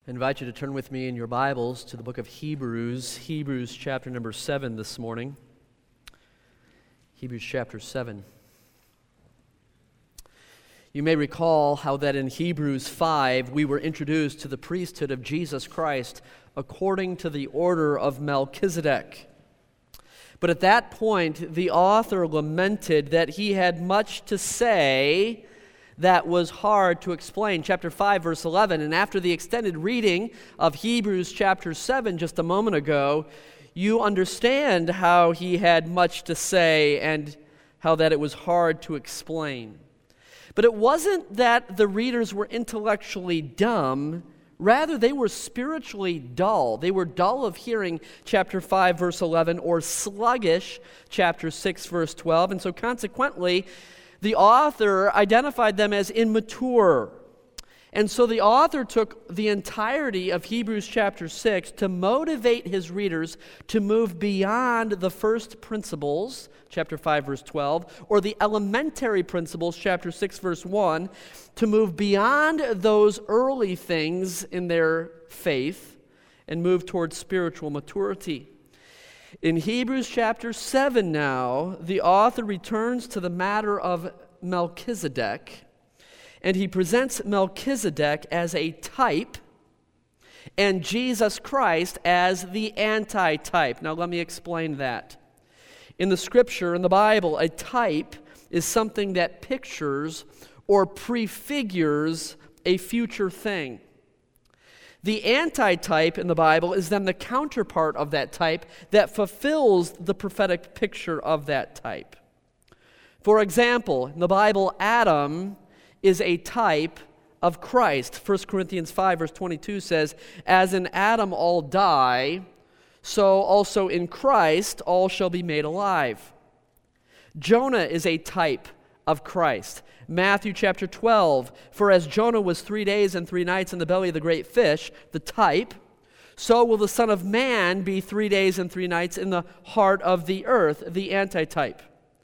I invite you to turn with me in your Bibles to the book of Hebrews, Hebrews chapter number 7 this morning. Hebrews chapter 7. You may recall how that in Hebrews 5 we were introduced to the priesthood of Jesus Christ according to the order of Melchizedek. But at that point, the author lamented that he had much to say that was hard to explain. Chapter 5, verse 11, and after the extended reading of Hebrews chapter 7 just a moment ago, you understand how he had much to say and how that it was hard to explain. But it wasn't that the readers were intellectually dumb. Rather, they were spiritually dull. They were dull of hearing, chapter 5, verse 11, or sluggish, chapter 6, verse 12. And so consequently, the author identified them as immature. And so the author took the entirety of Hebrews chapter 6 to motivate his readers to move beyond the first principles, chapter 5, verse 12, or the elementary principles, chapter 6, verse 1, to move beyond those early things in their faith and move towards spiritual maturity. In Hebrews chapter 7 now, the author returns to the matter of Melchizedek, and he presents Melchizedek as a type and Jesus Christ as the antitype. Now let me explain that. In the Scripture, in the Bible, a type is something that pictures or prefigures a future thing. The antitype in the Bible is then the counterpart of that type that fulfills the prophetic picture of that type. For example, in the Bible, Adam is a type of Christ. 1 Corinthians 5 verse 22 says, "As in Adam all die, so also in Christ all shall be made alive." Jonah is a type of Christ. Matthew chapter 12, "For as Jonah was 3 days and 3 nights in the belly of the great fish," the type, "so will the Son of Man be 3 days and 3 nights in the heart of the earth," the antitype.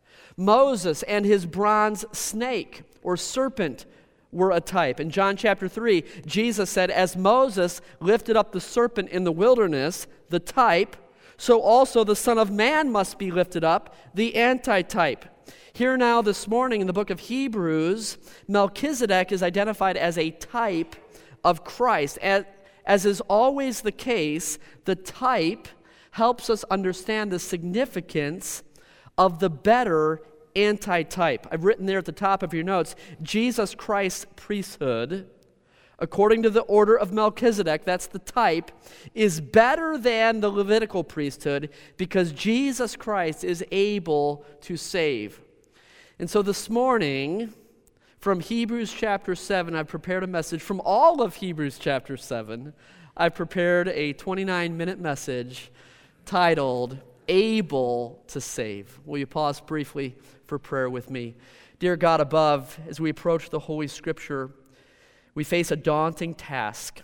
Moses and his bronze snake or serpent were a type. In John chapter 3, Jesus said, "As Moses lifted up the serpent in the wilderness," the type, "so also the Son of Man must be lifted up," the antitype. Here now this morning in the book of Hebrews, Melchizedek is identified as a type of Christ. As is always the case, the type helps us understand the significance of the better antitype. I've written there at the top of your notes, Jesus Christ's priesthood, according to the order of Melchizedek, that's the type, is better than the Levitical priesthood because Jesus Christ is able to save. And so this morning, from Hebrews chapter 7, I've prepared a message. From all of Hebrews chapter 7, I've prepared a 29-minute message titled, "Able to Save." Will you pause briefly for prayer with me? Dear God above, as we approach the Holy Scripture, we face a daunting task.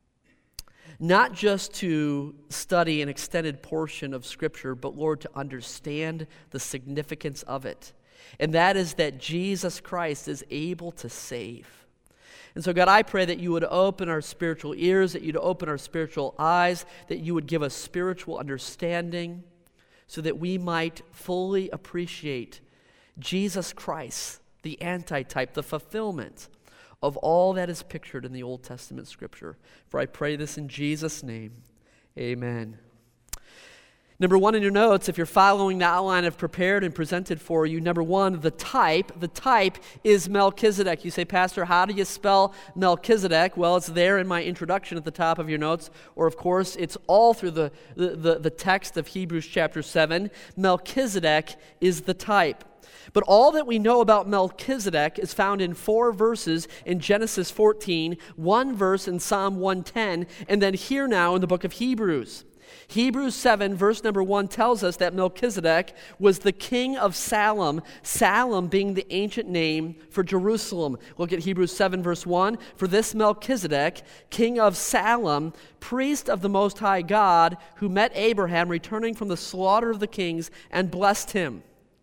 Not just to study an extended portion of Scripture, but Lord, to understand the significance of it. And that is that Jesus Christ is able to save. And so God, I pray that you would open our spiritual ears, that you'd open our spiritual eyes, that you would give us spiritual understanding so that we might fully appreciate Jesus Christ, the antitype, the fulfillment of all that is pictured in the Old Testament Scripture. For I pray this in Jesus' name. Amen. Number one in your notes, if you're following the outline I've prepared and presented for you, number one, the type is Melchizedek. You say, "Pastor, how do you spell Melchizedek?" Well, it's there in my introduction at the top of your notes, or of course, it's all through the text of Hebrews chapter 7. Melchizedek is the type. But all that we know about Melchizedek is found in 4 verses in Genesis 14, 1 verse in Psalm 110, and then here now in the book of Hebrews. Hebrews 7, verse number 1 tells us that Melchizedek was the king of Salem, Salem being the ancient name for Jerusalem. Look at Hebrews 7, verse 1. "For this Melchizedek, king of Salem, priest of the Most High God, who met Abraham returning from the slaughter of the kings and blessed him."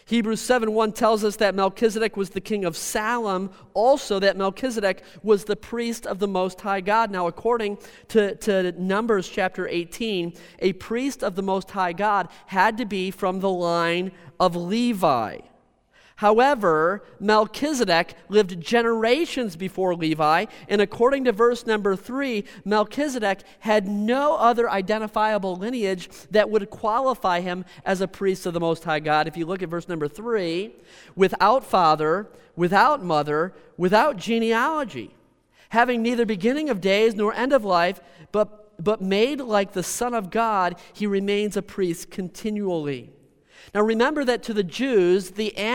Hebrews 7:1 tells us that Melchizedek was the king of Salem, also that Melchizedek was the priest of the Most High God. Now, according to Numbers chapter 18, a priest of the Most High God had to be from the line of Levi. However, Melchizedek lived generations before Levi, and according to verse number 3, Melchizedek had no other identifiable lineage that would qualify him as a priest of the Most High God. If you look at verse number 3, without father, without mother, without genealogy, having neither beginning of days nor end of life, but made like the Son of God, he remains a priest continually. Now remember that to the Jews,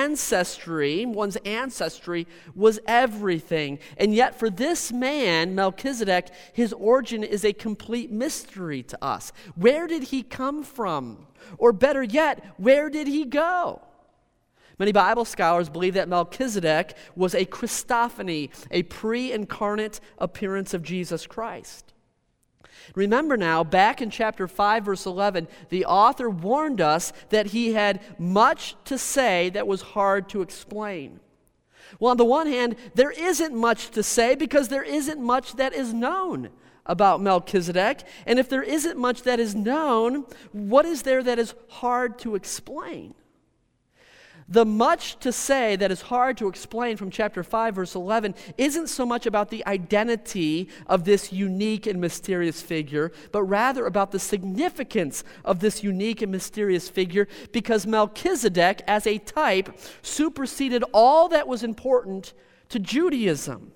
one's ancestry was everything. And yet for this man, Melchizedek, his origin is a complete mystery to us. Where did he come from? Or better yet, where did he go? Many Bible scholars believe that Melchizedek was a Christophany, a pre-incarnate appearance of Jesus Christ. Remember now, back in chapter 5, verse 11, the author warned us that he had much to say that was hard to explain. Well, on the one hand, there isn't much to say because there isn't much that is known about Melchizedek. And if there isn't much that is known, what is there that is hard to explain? The much to say that is hard to explain from chapter 5, verse 11, isn't so much about the identity of this unique and mysterious figure, but rather about the significance of this unique and mysterious figure, because Melchizedek, as a type, superseded all that was important to Judaism.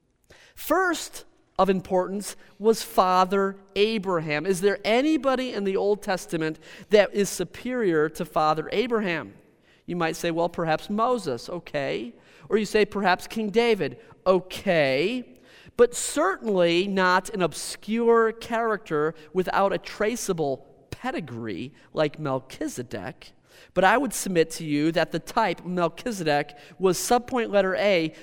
First of importance was Father Abraham. Is there anybody in the Old Testament that is superior to Father Abraham? You might say, well, perhaps Moses, okay. Or you say, perhaps King David, okay. But certainly not an obscure character without a traceable pedigree like Melchizedek. But I would submit to you that the type Melchizedek was, subpoint letter A,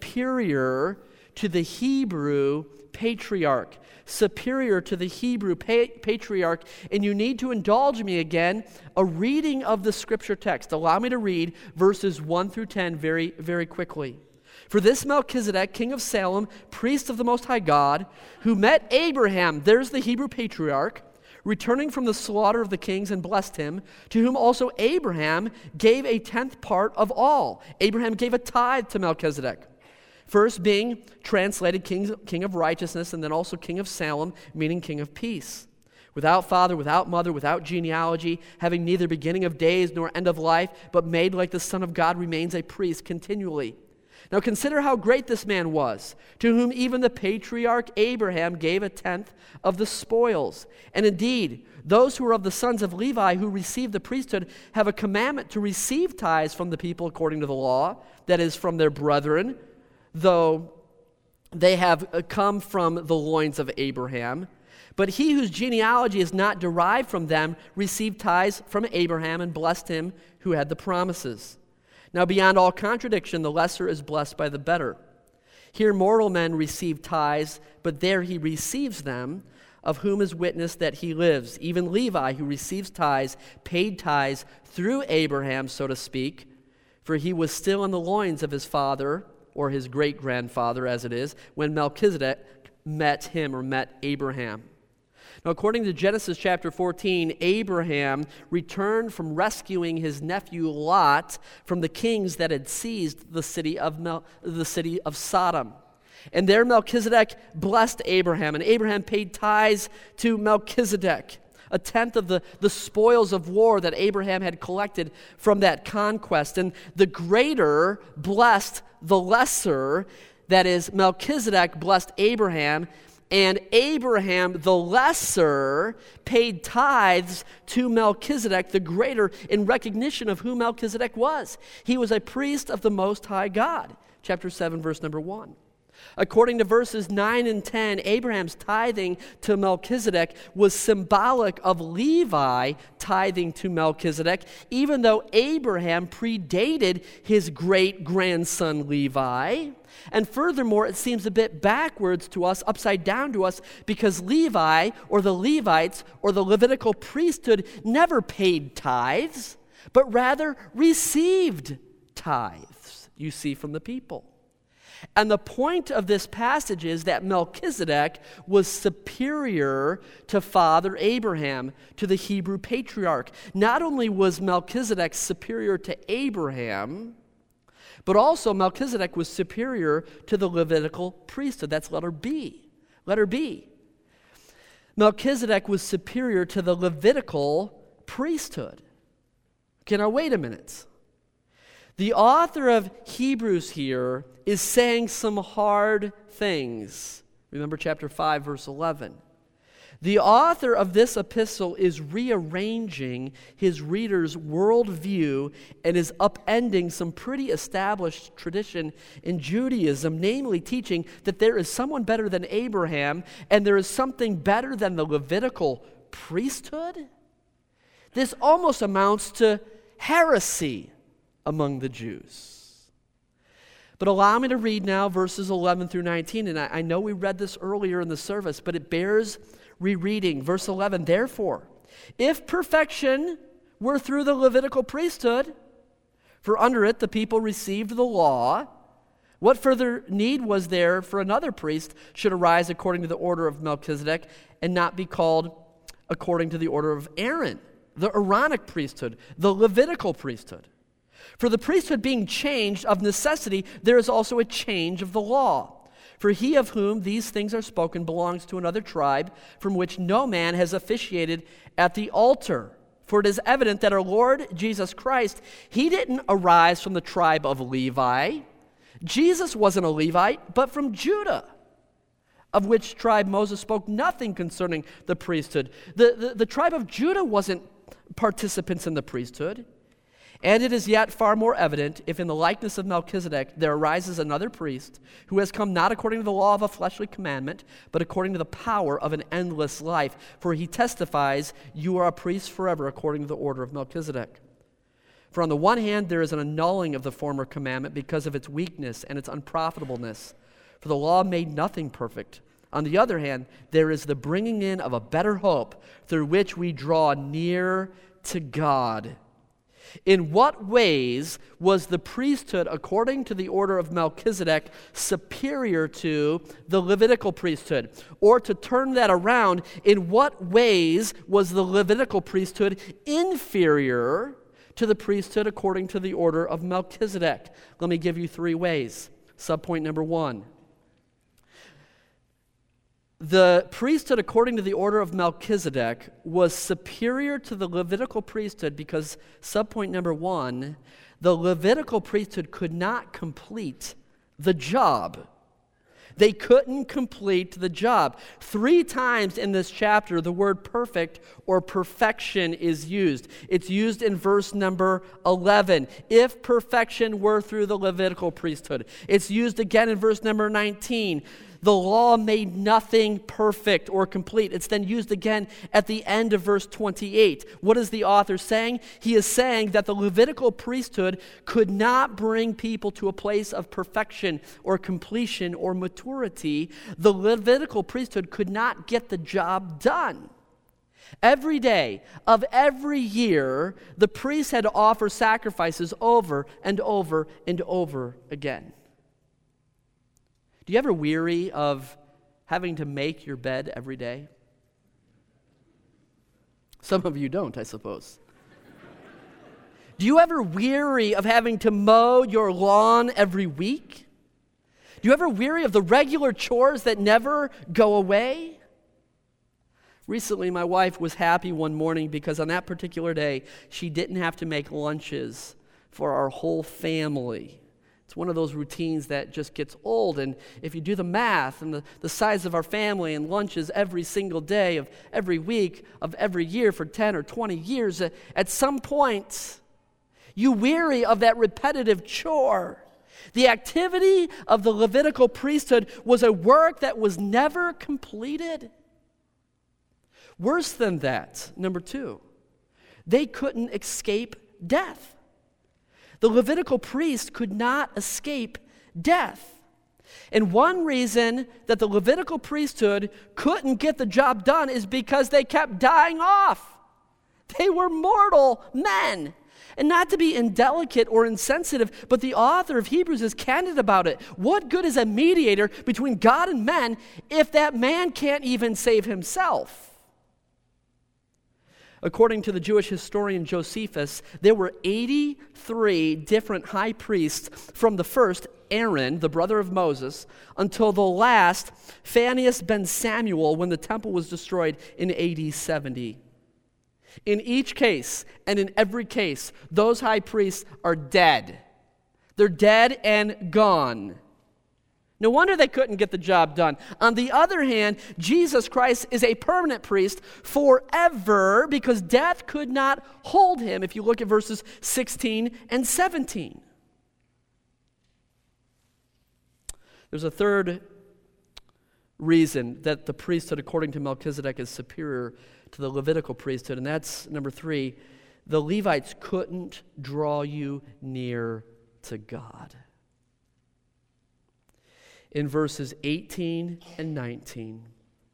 superior to the Hebrew patriarch. Superior to the Hebrew patriarch. And you need to indulge me again, a reading of the scripture text. Allow me to read verses 1 through 10 very, very quickly. For this Melchizedek, king of Salem, priest of the Most High God, who met Abraham, there's the Hebrew patriarch, returning from the slaughter of the kings and blessed him, to whom also Abraham gave a tenth part of all. Abraham gave a tithe to Melchizedek. First being translated king of righteousness, and then also king of Salem, meaning king of peace. Without father, without mother, without genealogy, having neither beginning of days nor end of life, but made like the Son of God, remains a priest continually. Now consider how great this man was, to whom even the patriarch Abraham gave a tenth of the spoils. And indeed, those who are of the sons of Levi who receive the priesthood have a commandment to receive tithes from the people according to the law, that is, from their brethren, though they have come from the loins of Abraham. But he whose genealogy is not derived from them received tithes from Abraham and blessed him who had the promises. Now beyond all contradiction, the lesser is blessed by the better. Here mortal men receive tithes, but there he receives them, of whom is witness that he lives. Even Levi, who receives tithes, paid tithes through Abraham, so to speak, for he was still in the loins of his father, or his great-grandfather as it is, when Melchizedek met Abraham. Now, according to Genesis chapter 14, Abraham returned from rescuing his nephew Lot from the kings that had seized the city of Sodom. And there Melchizedek blessed Abraham, and Abraham paid tithes to Melchizedek, a tenth of the spoils of war that Abraham had collected from that conquest. And the greater blessed the lesser, that is, Melchizedek blessed Abraham, and Abraham, the lesser, paid tithes to Melchizedek, the greater, in recognition of who Melchizedek was. He was a priest of the Most High God. Chapter 7, verse number 1. According to verses 9 and 10, Abraham's tithing to Melchizedek was symbolic of Levi tithing to Melchizedek, even though Abraham predated his great-grandson Levi. And furthermore, it seems a bit backwards to us, upside down to us, because Levi, or the Levites, or the Levitical priesthood never paid tithes. but rather received tithes, you see, from the people. And the point of this passage is that Melchizedek was superior to Father Abraham, to the Hebrew patriarch. Not only was Melchizedek superior to Abraham, but also Melchizedek was superior to the Levitical priesthood. That's letter B. Letter B. Melchizedek was superior to the Levitical priesthood. Okay, now wait a minute. The author of Hebrews here is saying some hard things. Remember chapter 5, verse 11. The author of this epistle is rearranging his reader's worldview and is upending some pretty established tradition in Judaism, namely teaching that there is someone better than Abraham and there is something better than the Levitical priesthood. This almost amounts to heresy among the Jews. But allow me to read now verses 11 through 19, and I know we read this earlier in the service, but it bears rereading. Verse 11, therefore, if perfection were through the Levitical priesthood, for under it the people received the law, what further need was there for another priest should arise according to the order of Melchizedek and not be called according to the order of Aaron, the Aaronic priesthood, the Levitical priesthood? For the priesthood being changed of necessity, there is also a change of the law. For he of whom these things are spoken belongs to another tribe, from which no man has officiated at the altar. For it is evident that our Lord Jesus Christ, he didn't arise from the tribe of Levi. Jesus wasn't a Levite, but from Judah, of which tribe Moses spoke nothing concerning the priesthood. The tribe of Judah wasn't participants in the priesthood. And it is yet far more evident if in the likeness of Melchizedek there arises another priest who has come not according to the law of a fleshly commandment, but according to the power of an endless life. For he testifies, you are a priest forever according to the order of Melchizedek. For on the one hand there is an annulling of the former commandment because of its weakness and its unprofitableness. For the law made nothing perfect. On the other hand, there is the bringing in of a better hope through which we draw near to God. In what ways was the priesthood, according to the order of Melchizedek, superior to the Levitical priesthood? Or to turn that around, in what ways was the Levitical priesthood inferior to the priesthood according to the order of Melchizedek? Let me give you 3 ways. Subpoint number 1. The priesthood according to the order of Melchizedek was superior to the Levitical priesthood because, subpoint number 1, the Levitical priesthood could not complete the job. They couldn't complete the job. 3 times in this chapter, the word perfect or perfection is used. It's used in verse number 11. If perfection were through the Levitical priesthood. It's used again in verse number 19. The law made nothing perfect or complete. It's then used again at the end of verse 28. What is the author saying? He is saying that the Levitical priesthood could not bring people to a place of perfection or completion or maturity. The Levitical priesthood could not get the job done. Every day of every year, the priest had to offer sacrifices over and over and over again. Do you ever weary of having to make your bed every day? Some of you don't, I suppose. Do you ever weary of having to mow your lawn every week? Do you ever weary of the regular chores that never go away? Recently, my wife was happy one morning because on that particular day, she didn't have to make lunches for our whole family. It's one of those routines that just gets old, and if you do the math and the size of our family and lunches every single day of every week of every year for 10 or 20 years, at some point, you weary of that repetitive chore. The activity of the Levitical priesthood was a work that was never completed. Worse than that, number 2, they couldn't escape death. The Levitical priest could not escape death. And one reason that the Levitical priesthood couldn't get the job done is because they kept dying off. They were mortal men. And not to be indelicate or insensitive, but the author of Hebrews is candid about it. What good is a mediator between God and men if that man can't even save himself? According to the Jewish historian Josephus, there were 83 different high priests from the first, Aaron, the brother of Moses, until the last, Phinehas ben Samuel, when the temple was destroyed in AD 70. In each case, and in every case, those high priests are dead. They're dead and gone. No wonder they couldn't get the job done. On the other hand, Jesus Christ is a permanent priest forever because death could not hold him, if you look at verses 16 and 17. There's a third reason that the priesthood according to Melchizedek is superior to the Levitical priesthood, and that's number 3. The Levites couldn't draw you near to God. In verses 18 and 19.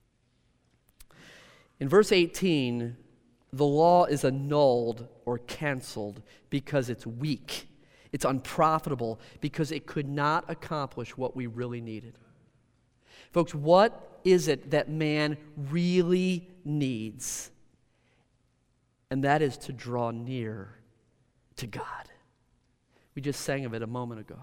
In verse 18, the law is annulled or canceled because it's weak. It's unprofitable because it could not accomplish what we really needed. Folks, what is it that man really needs? And that is to draw near to God. We just sang of it a moment ago.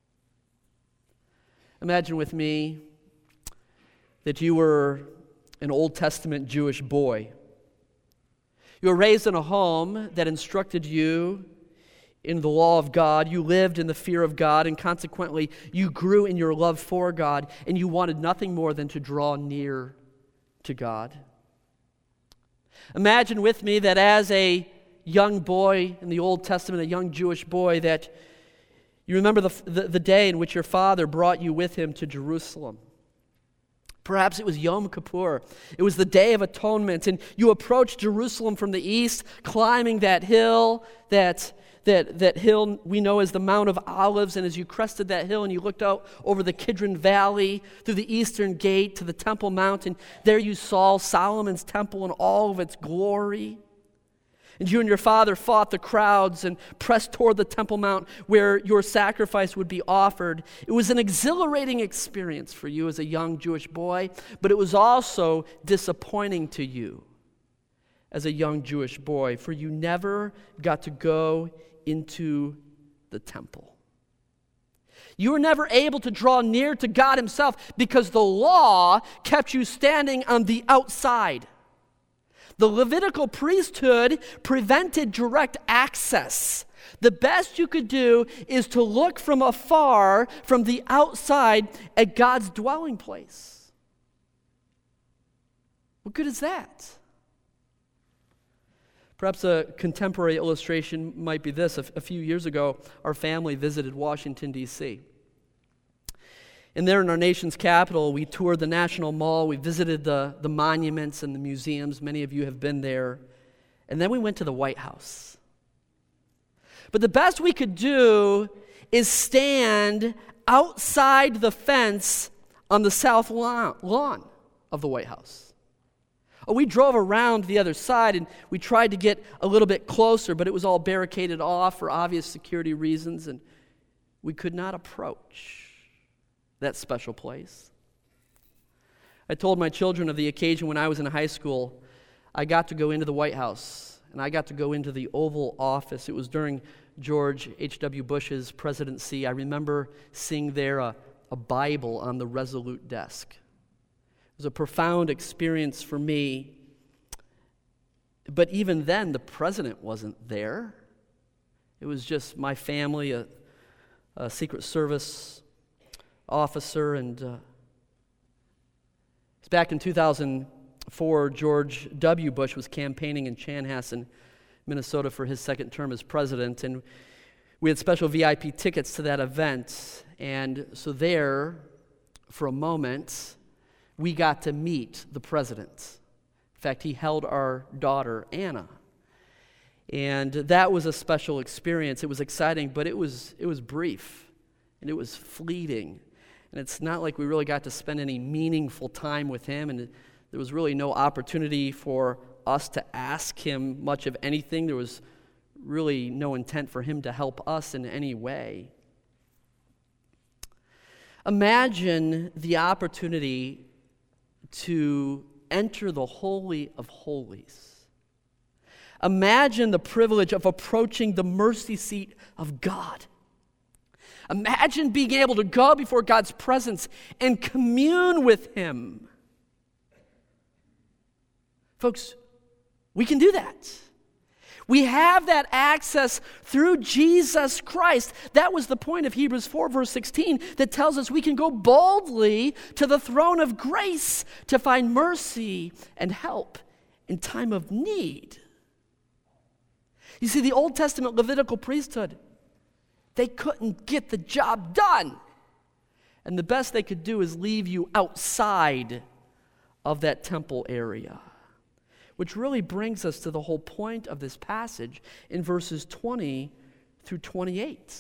Imagine with me that you were an Old Testament Jewish boy. You were raised in a home that instructed you in the law of God. You lived in the fear of God, and consequently, you grew in your love for God, and you wanted nothing more than to draw near to God. Imagine with me that as a young boy in the Old Testament, a young Jewish boy, that you remember the day in which your father brought you with him to Jerusalem. Perhaps it was Yom Kippur. It was the Day of Atonement, and you approached Jerusalem from the east, climbing that hill, that hill we know as the Mount of Olives, and as you crested that hill and you looked out over the Kidron Valley through the eastern gate to the Temple Mount, and there you saw Solomon's temple in all of its glory. And you and your father fought the crowds and pressed toward the Temple Mount where your sacrifice would be offered. It was an exhilarating experience for you as a young Jewish boy, but it was also disappointing to you as a young Jewish boy, for you never got to go into the temple. You were never able to draw near to God himself because the law kept you standing on the outside. The Levitical priesthood prevented direct access. The best you could do is to look from afar, from the outside, at God's dwelling place. What good is that? Perhaps a contemporary illustration might be this. A few years ago, our family visited Washington, D.C. And there in our nation's capital, we toured the National Mall, we visited the monuments and the museums. Many of you have been there. And then we went to the White House. But the best we could do is stand outside the fence on the south lawn of the White House. We drove around the other side and we tried to get a little bit closer, but it was all barricaded off for obvious security reasons, and we could not approach that special place. I told my children of the occasion when I was in high school. I got to go into the White House, and I got to go into the Oval Office. It was during George H.W. Bush's presidency. I remember seeing there a Bible on the Resolute desk. It was a profound experience for me. But even then, the president wasn't there. It was just my family, a Secret Service officer, and it's back in 2004, George W. Bush was campaigning in Chanhassen, Minnesota for his second term as president, and we had special VIP tickets to that event, and so there, for a moment, we got to meet the president. In fact, he held our daughter, Anna, and that was a special experience. It was exciting, but it was brief, and it was fleeting. And it's not like we really got to spend any meaningful time with him, and there was really no opportunity for us to ask him much of anything. There was really no intent for him to help us in any way. Imagine the opportunity to enter the Holy of Holies. Imagine the privilege of approaching the mercy seat of God. Imagine being able to go before God's presence and commune with him. Folks, we can do that. We have that access through Jesus Christ. That was the point of Hebrews 4, verse 16, that tells us we can go boldly to the throne of grace to find mercy and help in time of need. You see, the Old Testament Levitical priesthood, they couldn't get the job done. And the best they could do is leave you outside of that temple area. Which really brings us to the whole point of this passage in verses 20 through 28.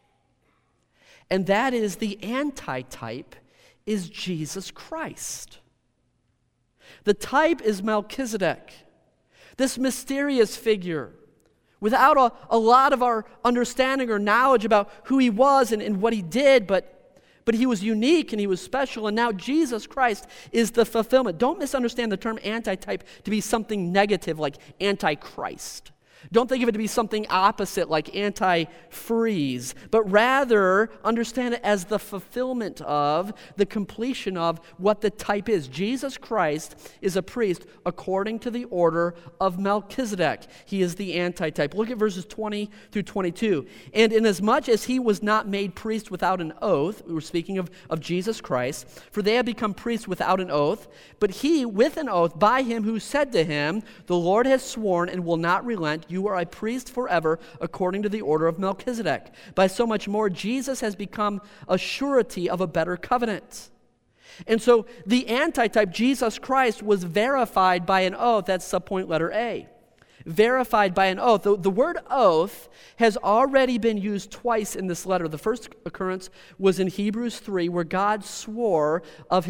And that is the antitype is Jesus Christ. The type is Melchizedek, this mysterious figure, without a lot of our understanding or knowledge about who he was and what he did, but he was unique and he was special, and now Jesus Christ is the fulfillment. Don't misunderstand the term antitype to be something negative like antichrist. Don't think of it to be something opposite like antifreeze, but rather understand it as the fulfillment of, the completion of what the type is. Jesus Christ is a priest according to the order of Melchizedek. He is the antitype. Look at verses 20 through 22. And inasmuch as he was not made priest without an oath, we were speaking of Jesus Christ, for they have become priests without an oath, but he with an oath by him who said to him, the Lord has sworn and will not relent, you are a priest forever according to the order of Melchizedek. By so much more, Jesus has become a surety of a better covenant. And so the antitype, Jesus Christ, was verified by an oath. That's subpoint letter A. Verified by an oath. The word oath has already been used twice in this letter. The first occurrence was in Hebrews 3, where God swore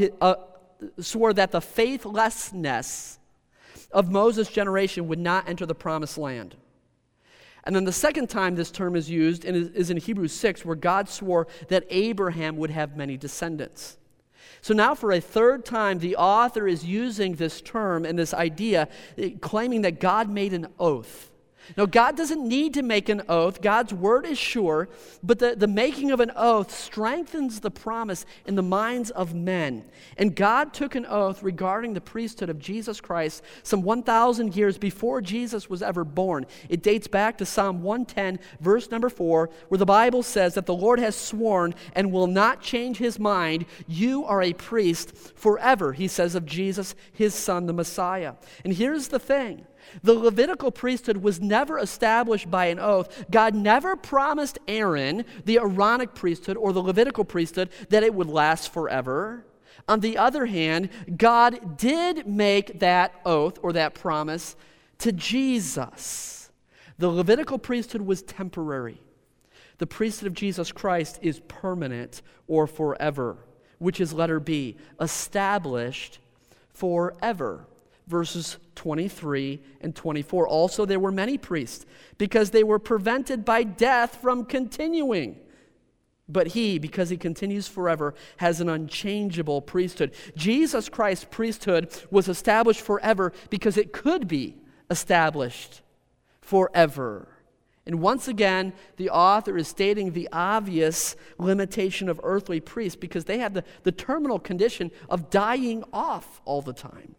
that the faithlessness of Moses' generation would not enter the promised land. And then the second time this term is used is in Hebrews 6, where God swore that Abraham would have many descendants. So now for a third time, the author is using this term and this idea, claiming that God made an oath. Now, God doesn't need to make an oath. God's word is sure, but the making of an oath strengthens the promise in the minds of men. And God took an oath regarding the priesthood of Jesus Christ some 1,000 years before Jesus was ever born. It dates back to Psalm 110, verse number 4, where the Bible says that the Lord has sworn and will not change his mind. You are a priest forever, he says of Jesus, his son, the Messiah. And here's the thing. The Levitical priesthood was never established by an oath. God never promised Aaron, the Aaronic priesthood or the Levitical priesthood, that it would last forever. On the other hand, God did make that oath or that promise to Jesus. The Levitical priesthood was temporary. The priesthood of Jesus Christ is permanent or forever, which is letter B, established forever. Verses 23 and 24. Also, there were many priests because they were prevented by death from continuing. But he, because he continues forever, has an unchangeable priesthood. Jesus Christ's priesthood was established forever because it could be established forever. And once again, the author is stating the obvious limitation of earthly priests because they have the terminal condition of dying off all the time.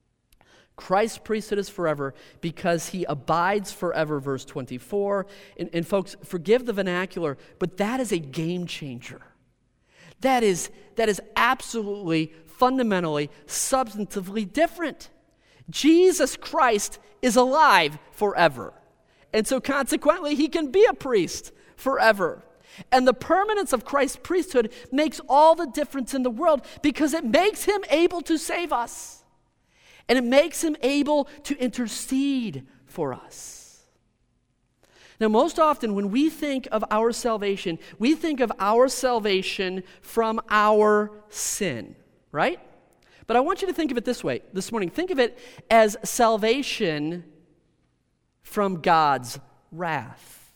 Christ's priesthood is forever because he abides forever, verse 24. And folks, forgive the vernacular, but that is a game changer. That is absolutely, fundamentally, substantively different. Jesus Christ is alive forever. And so consequently, he can be a priest forever. And the permanence of Christ's priesthood makes all the difference in the world because it makes him able to save us. And it makes him able to intercede for us. Now, most often when we think of our salvation, we think of our salvation from our sin, right? But I want you to think of it this way this morning. Think of it as salvation from God's wrath.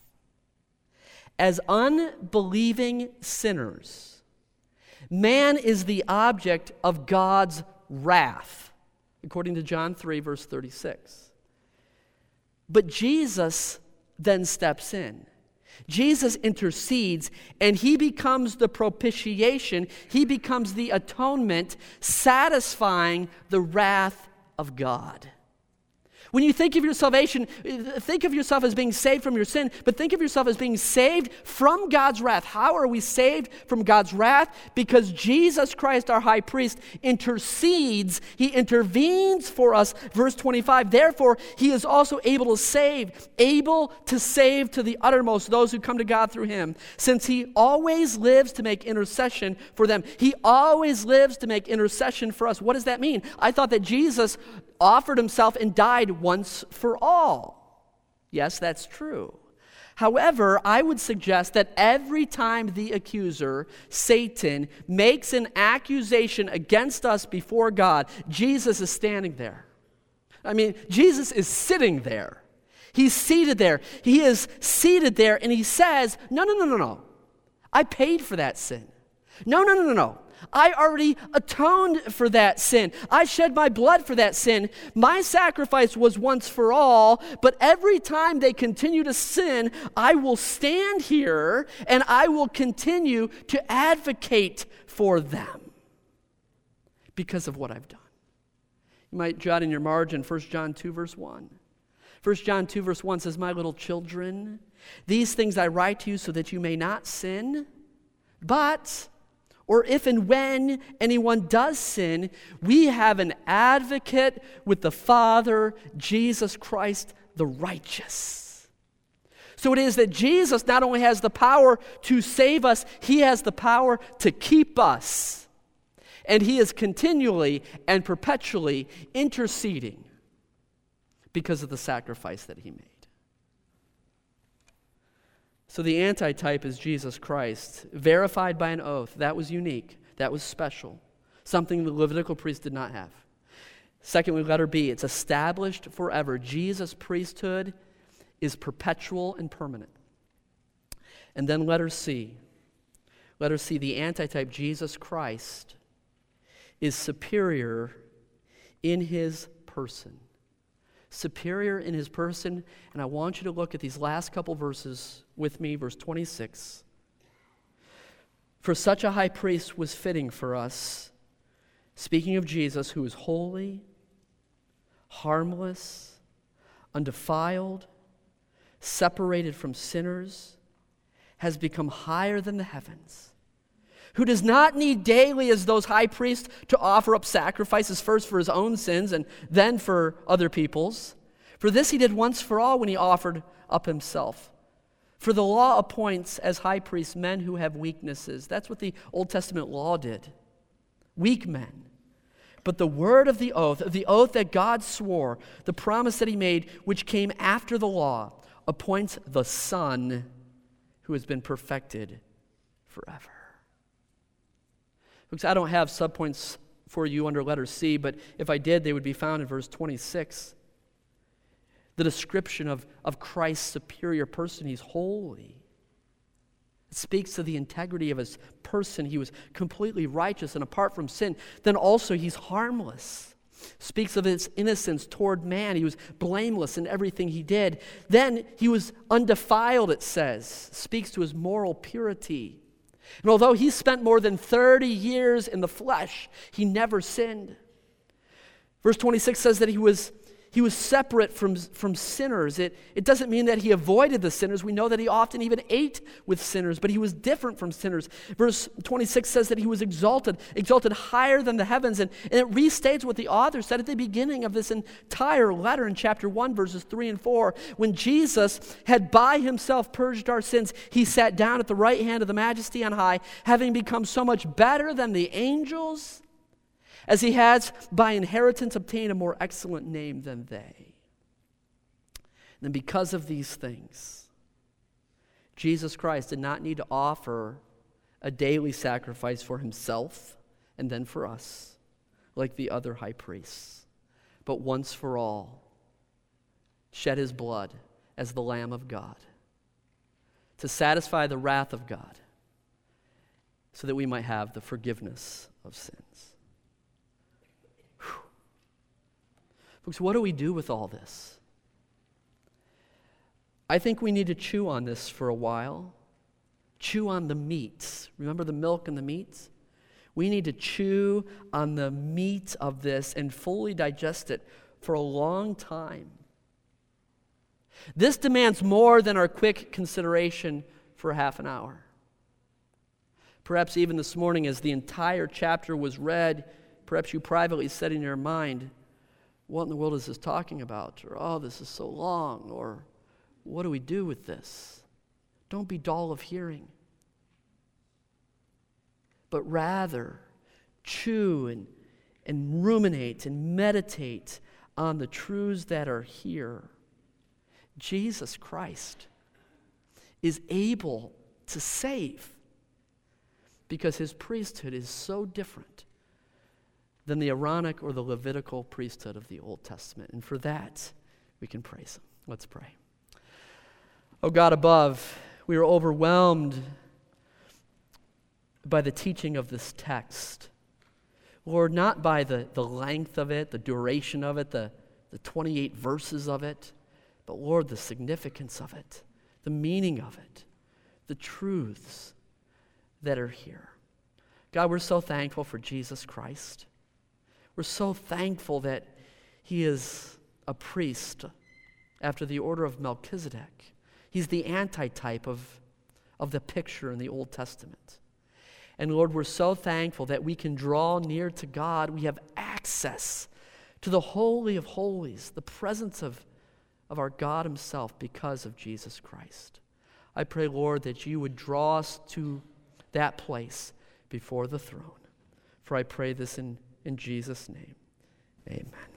As unbelieving sinners, man is the object of God's wrath, according to John 3, verse 36. But Jesus then steps in. Jesus intercedes, and he becomes the propitiation. He becomes the atonement, satisfying the wrath of God. When you think of your salvation, think of yourself as being saved from your sin, but think of yourself as being saved from God's wrath. How are we saved from God's wrath? Because Jesus Christ, our high priest, intercedes. He intervenes for us. Verse 25, therefore, he is also able to save to the uttermost those who come to God through him, since he always lives to make intercession for them. He always lives to make intercession for us. What does that mean? I thought that Jesus offered himself and died once for all. Yes, that's true. However, I would suggest that every time the accuser, Satan, makes an accusation against us before God, Jesus is standing there. I mean, Jesus is sitting there. He's seated there. He is seated there, and he says, no. I paid for that sin. No. I already atoned for that sin. I shed my blood for that sin. My sacrifice was once for all, but every time they continue to sin, I will stand here and I will continue to advocate for them because of what I've done. You might jot in your margin 1 John 2, verse 1. 1 John 2, verse 1 says, my little children, these things I write to you so that you may not sin, but... or if and when anyone does sin, we have an advocate with the Father, Jesus Christ, the righteous. So it is that Jesus not only has the power to save us, he has the power to keep us. And he is continually and perpetually interceding because of the sacrifice that he made. So the antitype is Jesus Christ, verified by an oath. That was unique. That was special. Something the Levitical priest did not have. Secondly, letter B, it's established forever. Jesus' priesthood is perpetual and permanent. And then letter C. Letter C, the antitype, Jesus Christ, is superior in his person. Superior in his person, and I want you to look at these last couple verses with me, verse 26. For such a high priest was fitting for us, speaking of Jesus, who is holy, harmless, undefiled, separated from sinners, has become higher than the heavens, who does not need daily as those high priests to offer up sacrifices first for his own sins and then for other people's. For this he did once for all when he offered up himself. For the law appoints as high priests men who have weaknesses. That's what the Old Testament law did. Weak men. But the word of the oath that God swore, the promise that he made, which came after the law, appoints the Son who has been perfected forever. Folks, I don't have subpoints for you under letter C, but if I did, they would be found in verse 26. The description of Christ's superior person. He's holy. It speaks to the integrity of his person. He was completely righteous and apart from sin. Then also he's harmless. Speaks of his innocence toward man. He was blameless in everything he did. Then he was undefiled, it says. Speaks to his moral purity. And although he spent more than 30 years in the flesh, he never sinned. Verse 26 says that he was separate from sinners. It doesn't mean that he avoided the sinners. We know that he often even ate with sinners, but he was different from sinners. Verse 26 says that he was exalted higher than the heavens. And it restates what the author said at the beginning of this entire letter in chapter 1, verses 3 and 4. When Jesus had by himself purged our sins, he sat down at the right hand of the Majesty on high, having become so much better than the angels, as he has by inheritance obtained a more excellent name than they. And then because of these things, Jesus Christ did not need to offer a daily sacrifice for himself and then for us, like the other high priests, but once for all, shed his blood as the Lamb of God, to satisfy the wrath of God, so that we might have the forgiveness of sins. Whew. Folks, what do we do with all this? I think we need to chew on this for a while. Chew on the meats. Remember the milk and the meats? We need to chew on the meat of this and fully digest it for a long time. This demands more than our quick consideration for half an hour. Perhaps even this morning, as the entire chapter was read, perhaps you privately said in your mind, what in the world is this talking about? Or, oh, this is so long. Or, what do we do with this? Don't be dull of hearing. But rather, chew and ruminate and meditate on the truths that are here. Jesus Christ is able to save because his priesthood is so different than the Aaronic or the Levitical priesthood of the Old Testament. And for that, we can praise him. Let's pray. Oh God above, we are overwhelmed by the teaching of this text. Lord, not by the length of it, the duration of it, the 28 verses of it, but Lord, the significance of it, the meaning of it, the truths that are here. God, we're so thankful for Jesus Christ. We're so thankful that he is a priest after the order of Melchizedek. He's the antitype of the picture in the Old Testament. And Lord, we're so thankful that we can draw near to God. We have access to the Holy of Holies, the presence of our God himself because of Jesus Christ. I pray, Lord, that you would draw us to that place before the throne. For I pray this in Jesus' name. Amen.